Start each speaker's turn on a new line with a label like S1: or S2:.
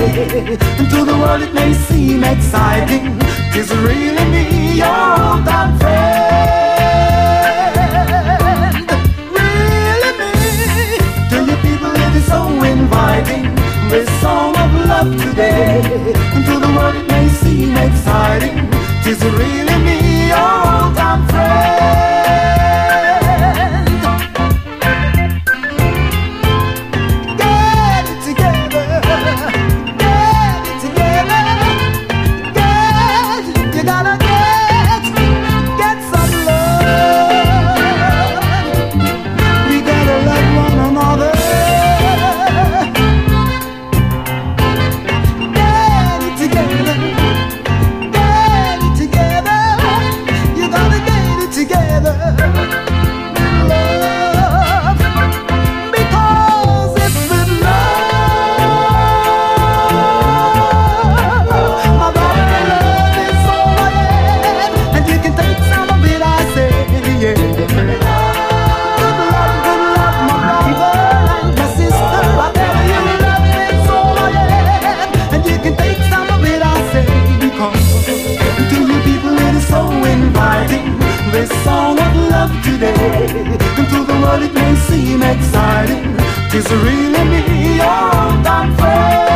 S1: And to the world it may seem exciting, 'tis really me, your old time friend. Really me. To you people it is so inviting, this song of love today. And to the world it may seem exciting, 'tis really me, your old time friend. This song of love today, and to the world it may seem exciting, 'tis really me, your old time friend.